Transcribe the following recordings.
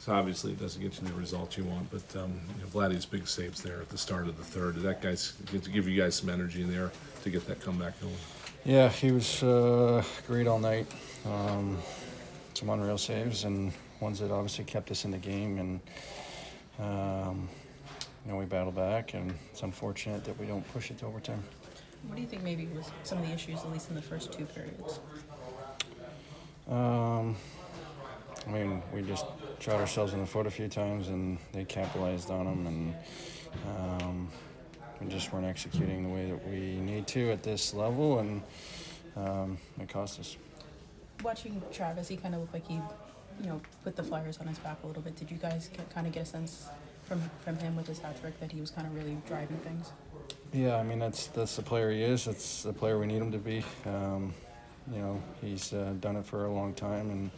So obviously it doesn't get you the results you want, but Vladdy's big saves there at the start of the third. Did that guys give you guys some energy in there to get that comeback going? Yeah, he was great all night. Some unreal saves and ones that obviously kept us in the game, and we battled back, and it's unfortunate that we don't push it to overtime. What do you think maybe was some of the issues, at least in the first two periods? We just shot ourselves in the foot a few times, and they capitalized on them, and we just weren't executing the way that we need to at this level, and it cost us. Watching Travis, he kind of looked like he, put the Flyers on his back a little bit. Did you guys kind of get a sense from him with his hat trick that he was kind of really driving things? Yeah, I mean, that's the player he is. That's the player we need him to be. He's done it for a long time, and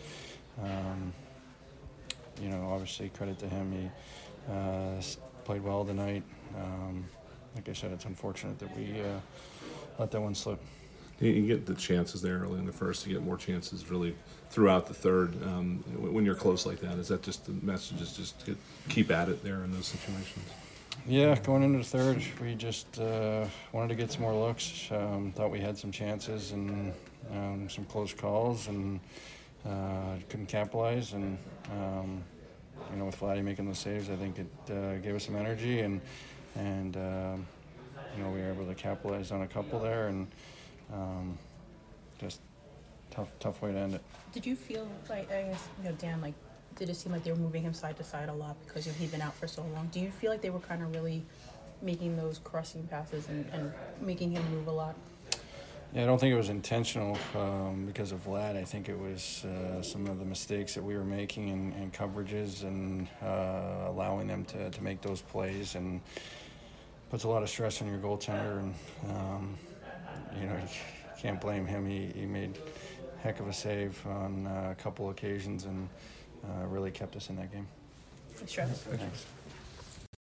obviously credit to him. He played well tonight. Like I said, it's unfortunate that we let that one slip. You get the chances there early in the first. You get more chances really throughout the third. When you're close like that, is that just the message? Is just keep at it there in those situations? Yeah, going into the third, we just wanted to get some more looks. Thought we had some chances and some close calls, and couldn't capitalize. And with Vladdy making the saves, I think it gave us some energy, and we were able to capitalize on a couple there, and just tough way to end it. Did you feel like, I guess, Dan, did it seem like they were moving him side to side a lot because he'd been out for so long? Do you feel like they were kind of really making those crossing passes and making him move a lot? Yeah, I don't think it was intentional because of Vlad. I think it was some of the mistakes that we were making in coverages and allowing them to make those plays, and puts a lot of stress on your goaltender, and you can't blame him. He made a heck of a save on a couple occasions, and really kept us in that game. Thanks, Travis. Thanks.